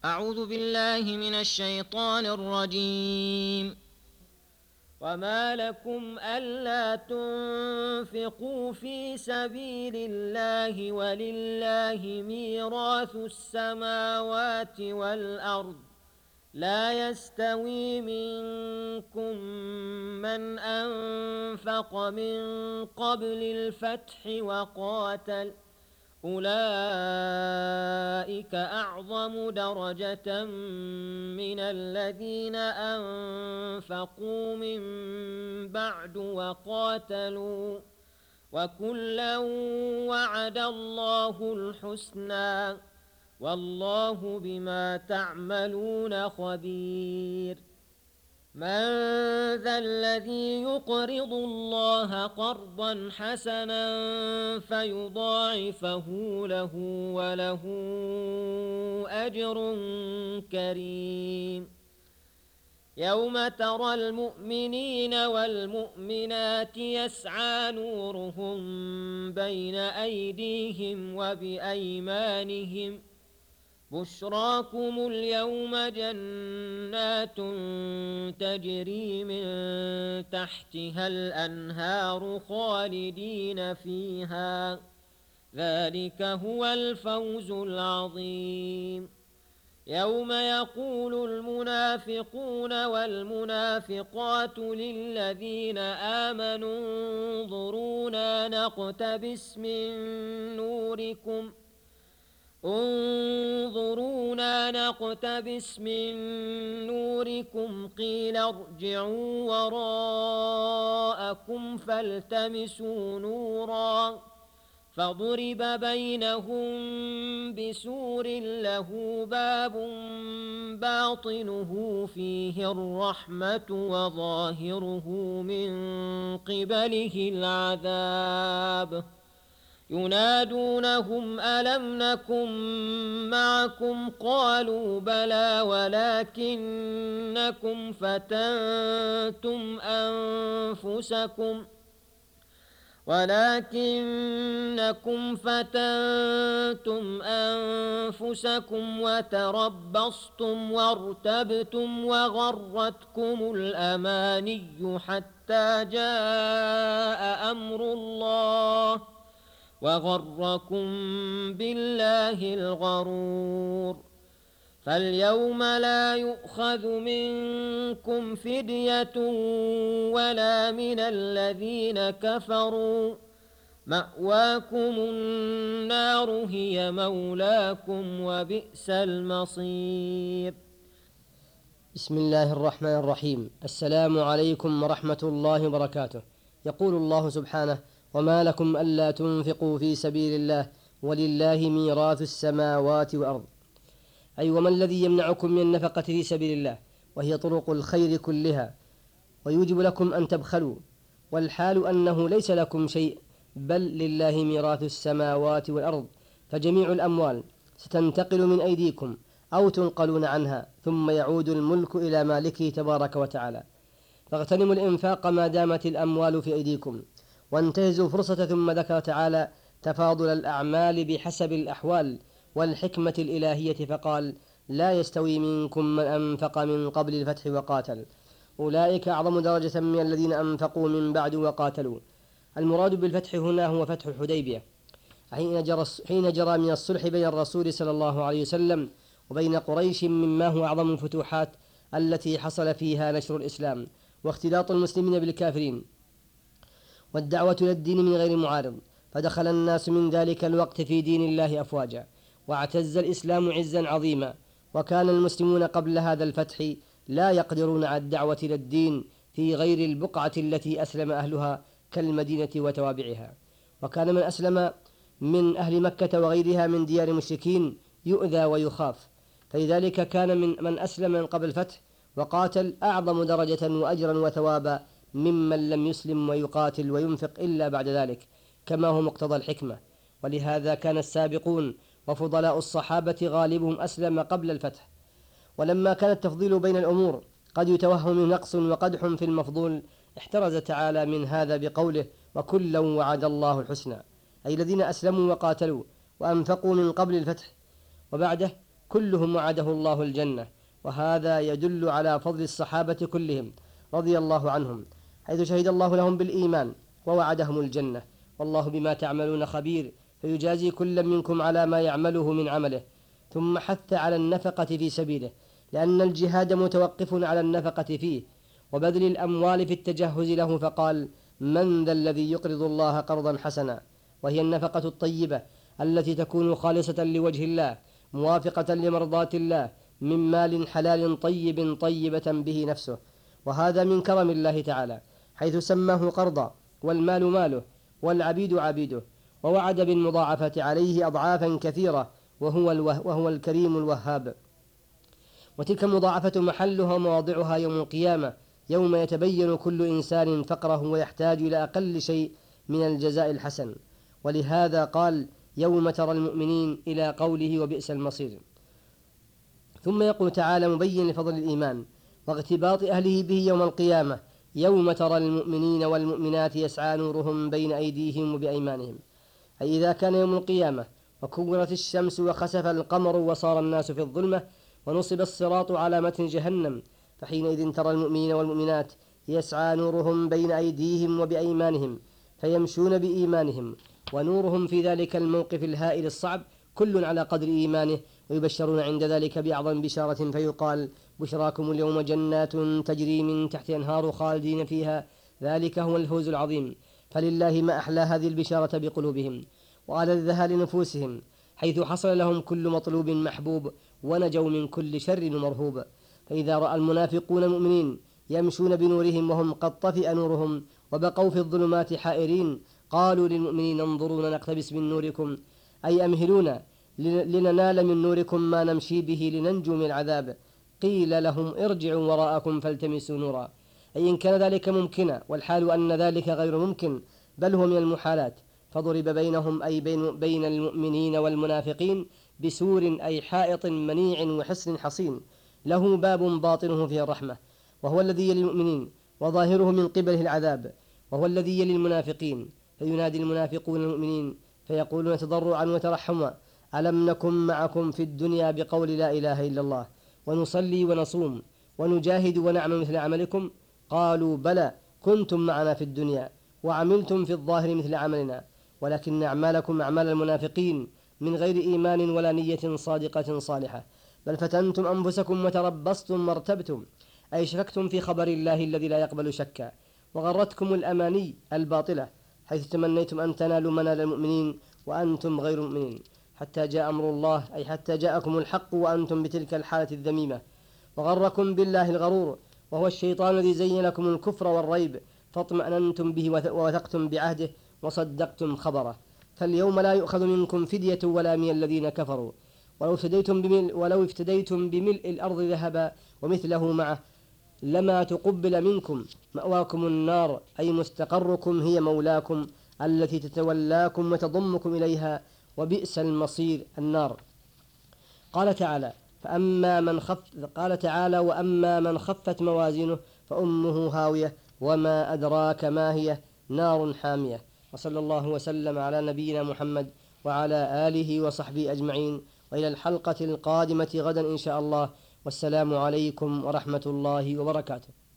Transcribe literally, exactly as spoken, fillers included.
أعوذ بالله من الشيطان الرجيم. وما لكم ألا تنفقوا في سبيل الله ولله ميراث السماوات والأرض لا يستوي منكم من أنفق من قبل الفتح وقاتل أولئك أعظم درجة من الذين أنفقوا من بعد وقاتلوا وكلا وعد الله الحسنى والله بما تعملون خبير. من ذا الذي يقرض الله قرضا حسنا فيضاعفه له وله أجر كريم. يوم ترى المؤمنين والمؤمنات يسعى نورهم بين أيديهم وبأيمانهم بشراكم اليوم جنات تجري من تحتها الأنهار خالدين فيها ذلك هو الفوز العظيم. يوم يقول المنافقون والمنافقات للذين آمنوا انظرونا نقتبس من نوركم انظرونا نقتبس من نوركم قيل ارجعوا وراءكم فالتمسوا نورا فضرب بينهم بسور له باب باطنه فيه الرحمة وظاهره من قبله العذاب. ينادونهم ألم نكن معكم قالوا بلى ولكنكم فتنتم أنفسكم ولكنكم فتنتم أنفسكم وتربصتم وارتبتم وغرتكم الأماني حتى جاء أمر الله وغركم بالله الغرور. فاليوم لا يؤخذ منكم فدية ولا من الذين كفروا مأواكم النار هي مولاكم وبئس المصير. بسم الله الرحمن الرحيم. السلام عليكم ورحمة الله وبركاته. يقول الله سبحانه: وما لكم ألا تنفقوا في سبيل الله ولله ميراث السماوات والأرض. أي وما الذي يمنعكم من النفقة في سبيل الله وهي طرق الخير كلها ويوجب لكم أن تبخلوا، والحال أنه ليس لكم شيء بل لله ميراث السماوات والأرض، فجميع الأموال ستنتقل من أيديكم أو تنقلون عنها ثم يعود الملك إلى مالكه تبارك وتعالى، فاغتنموا الإنفاق ما دامت الأموال في أيديكم وانتهزوا فرصة. ثم ذكر تعالى تفاضل الأعمال بحسب الأحوال والحكمة الإلهية فقال: لا يستوي منكم من أنفق من قبل الفتح وقاتل أولئك أعظم درجة من الذين أنفقوا من بعد وقاتلوا. المراد بالفتح هنا هو فتح الحديبية حين جرى, حين جرى من الصلح بين الرسول صلى الله عليه وسلم وبين قريش، مما هو أعظم الفتوحات التي حصل فيها نشر الإسلام واختلاط المسلمين بالكافرين والدعوة إلى الدين من غير معارض، فدخل الناس من ذلك الوقت في دين الله أفواجا، واعتز الإسلام عزا عظيما. وكان المسلمون قبل هذا الفتح لا يقدرون على الدعوة إلى الدين في غير البقعة التي أسلم أهلها كالمدينة وتوابعها، وكان من أسلم من أهل مكة وغيرها من ديار المشركين يؤذى ويخاف، فلذلك كان من من أسلم من قبل الفتح وقاتل أعظم درجة وأجرا وثوابا ممن لم يسلم ويقاتل وينفق إلا بعد ذلك، كما هو مقتضى الحكمة. ولهذا كان السابقون وفضلاء الصحابة غالبهم أسلم قبل الفتح. ولما كان التفضيل بين الأمور قد يتوهم نقص وقدح في المفضول، احترز تعالى من هذا بقوله: وكلا وعد الله الحسنى، أي الذين أسلموا وقاتلوا وأنفقوا من قبل الفتح. وبعده كلهم وعده الله الجنة، وهذا يدل على فضل الصحابة كلهم رضي الله عنهم، حيث شهد الله لهم بالإيمان ووعدهم الجنة. والله بما تعملون خبير، فيجازي كل منكم على ما يعمله من عمله. ثم حث على النفقة في سبيله، لأن الجهاد متوقف على النفقة فيه وبذل الأموال في التجهز له، فقال: من ذا الذي يقرض الله قرضا حسنا؟ وهي النفقة الطيبة التي تكون خالصة لوجه الله موافقة لمرضاة الله من مال حلال طيب طيبة به نفسه. وهذا من كرم الله تعالى، حيث سماه قرضا، والمال ماله والعبيد عبيده، ووعد بالمضاعفة عليه أضعافا كثيرة، وهو, الوه وهو الكريم الوهاب. وتلك المضاعفة محلها ومواضعها يوم القيامة، يوم يتبين كل إنسان فقره ويحتاج إلى أقل شيء من الجزاء الحسن. ولهذا قال: يوم ترى المؤمنين، إلى قوله: وبئس المصير. ثم يقول تعالى مبين لفضل الإيمان واغتباط أهله به يوم القيامة: يوم ترى المؤمنين والمؤمنات يسعى نورهم بين أيديهم وبأيمانهم. أي إذا كان يوم القيامة وكورت الشمس وخسف القمر وصار الناس في الظلمة ونصب الصراط على متن جهنم، فحينئذ ترى المؤمنين والمؤمنات يسعى نورهم بين أيديهم وبأيمانهم، فيمشون بإيمانهم، ونورهم في ذلك الموقف الهائل الصعب كل على قدر إيمانه، ويبشرون عند ذلك بأعظم بشارة، فيقال: بشراكم اليوم جنات تجري من تحت أنهار خالدين فيها، ذلك هو الفوز العظيم. فلله ما أحلى هذه البشارة بقلوبهم وألذها لنفوسهم، حيث حصل لهم كل مطلوب محبوب، ونجوا من كل شر مرهوب. فإذا رأى المنافقون المؤمنين يمشون بنورهم وهم قد طفئ نورهم وبقوا في الظلمات حائرين، قالوا للمؤمنين: انظرونا نقتبس من نوركم، أي أمهلونا لننال من نوركم ما نمشي به لننجو من العذاب. قيل لهم: ارجعوا وراءكم فالتمسوا نورا، أي إن كان ذلك ممكنا، والحال أن ذلك غير ممكن، بل هو من المحالات. فضرب بينهم، أي بين, بين المؤمنين والمنافقين، بسور، أي حائط منيع وحصن حصين، له باب باطنه فيه الرحمة، وهو الذي يلي المؤمنين، وظاهره من قبله العذاب، وهو الذي يلي المنافقين. فينادي المنافقون المؤمنين فيقولون تضرعا وترحما: ألم نكن معكم في الدنيا بقول لا إله إلا الله، ونصلي ونصوم ونجاهد ونعمل مثل عملكم؟ قالوا: بلى، كنتم معنا في الدنيا وعملتم في الظاهر مثل عملنا، ولكن أعمالكم أعمال المنافقين من غير إيمان ولا نية صادقة صالحة، بل فتنتم أنفسكم وتربصتم وارتبتم، أي شككتم في خبر الله الذي لا يقبل شكا، وغرتكم الأماني الباطلة، حيث تمنيتم أن تنالوا منال المؤمنين وأنتم غير مؤمنين، حتى جاء أمر الله، أي حتى جاءكم الحق وأنتم بتلك الحالة الذميمة. وغركم بالله الغرور، وهو الشيطان الذي زين لكم الكفر والريب، فاطمأننتم به ووثقتم بعهده وصدقتم خبره. فاليوم لا يؤخذ منكم فدية ولا من الذين كفروا، ولو افتديتم بملء, ولو افتديتم بملء الأرض ذهبا ومثله معه لما تقبل منكم، مأواكم النار، أي مستقركم هي مولاكم التي تتولاكم وتضمكم إليها، وبئس المصير النار. قال تعالى: فأما من خف قال تعالى: وأما من خفت موازينه فأمه هاوية، وما أدراك ما هي، نار حامية. وصلى الله وسلم على نبينا محمد وعلى آله وصحبه أجمعين، وإلى الحلقة القادمة غدا إن شاء الله، والسلام عليكم ورحمة الله وبركاته.